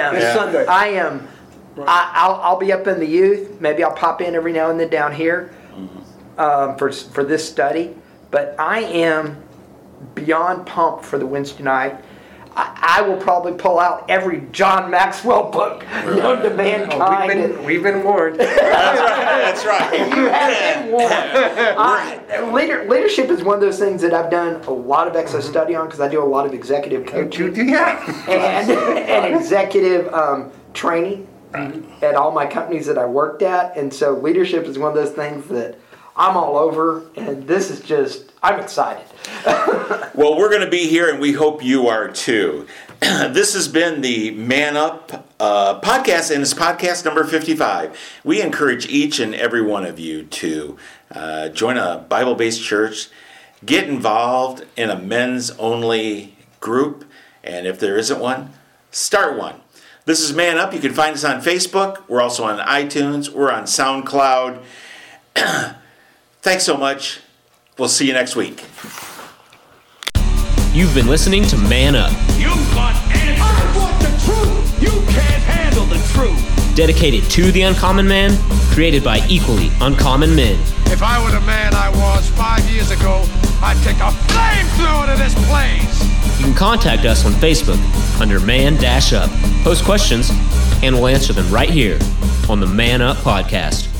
I'll be up in the youth. Maybe I'll pop in every now and then down here for this study. But I am beyond pumped for the Wednesday night. I will probably pull out every John Maxwell book known to mankind. We've been warned. That's right. You have been warned. Leadership is one of those things that I've done a lot of extra study on because I do a lot of executive coaching and executive training at all my companies that I worked at. And so leadership is one of those things that I'm all over, and this is just, I'm excited. Well, we're going to be here, and we hope you are too. This has been the Man Up podcast, and it's podcast number 55. We encourage each and every one of you to join a Bible-based church, get involved in a men's-only group, and if there isn't one, start one. This is Man Up. You can find us on Facebook. We're also on iTunes. We're on SoundCloud. Thanks so much. We'll see you next week. You've been listening to Man Up. You want answers. I want the truth. You can't handle the truth. Dedicated to the uncommon man, created by equally uncommon men. If I were the man I was 5 years ago, I'd take a flamethrower to this place. You can contact us on Facebook under Man-Up. Post questions, and we'll answer them right here on the Man Up Podcast.